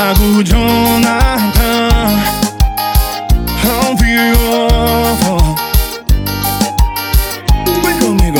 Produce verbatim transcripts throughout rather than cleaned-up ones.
Thiago Jonathan, ao vivo. Vem comigo.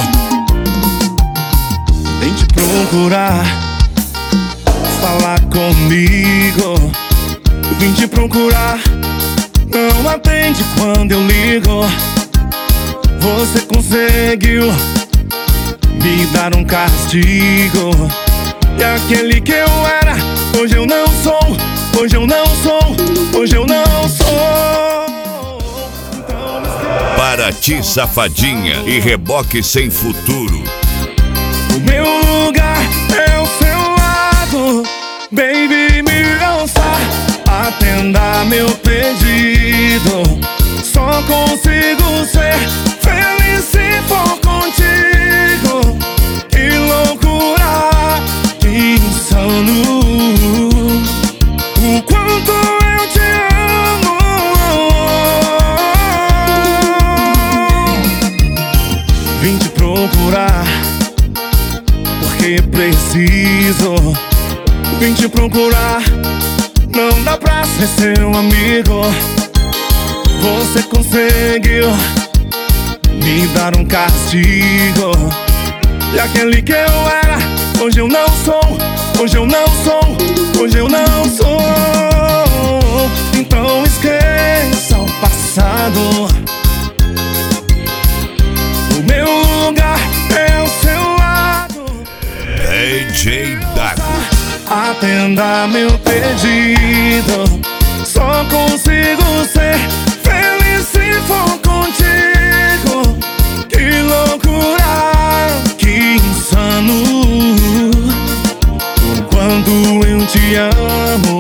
Vem te procurar, falar comigo. Vim te procurar, não atende quando eu ligo. Você conseguiu me dar um castigo. E aquele que eu era, hoje eu não sou. Hoje eu não sou, hoje eu não sou. Então me esqueça. Para ti, safadinha e reboque sem futuro. O meu lugar é o seu lado. Baby, me ouça, atenda meu pedido. Só consigo ser feliz se for contigo. Que loucura, que insano, o quanto eu te amo. Vim te procurar porque preciso. Vim te procurar, não dá pra ser seu amigo. Você conseguiu me dar um castigo. E aquele que eu era, hoje eu não sou. Hoje eu não sou, hoje eu não sou. Então esqueça o passado. O meu lugar é o seu lado. D J Dago, atenda meu pedido. Só consigo ser feliz se for contigo. Que loucura, que insano, o quanto eu te amo.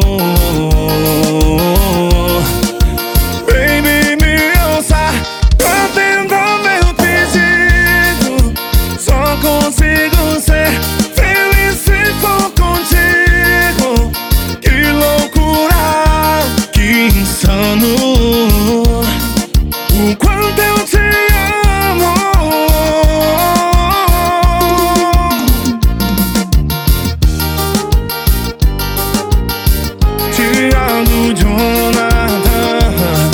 Baby, me ouça, atenda meu pedido. Só consigo ser feliz se for contigo. Que loucura, que insano, o quanto eu te amo. Thiago Jonathan.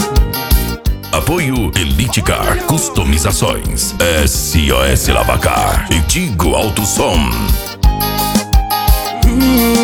Apoio Elite Car Customizações, S O S Lavacar e Tigo Alto Som. Uh.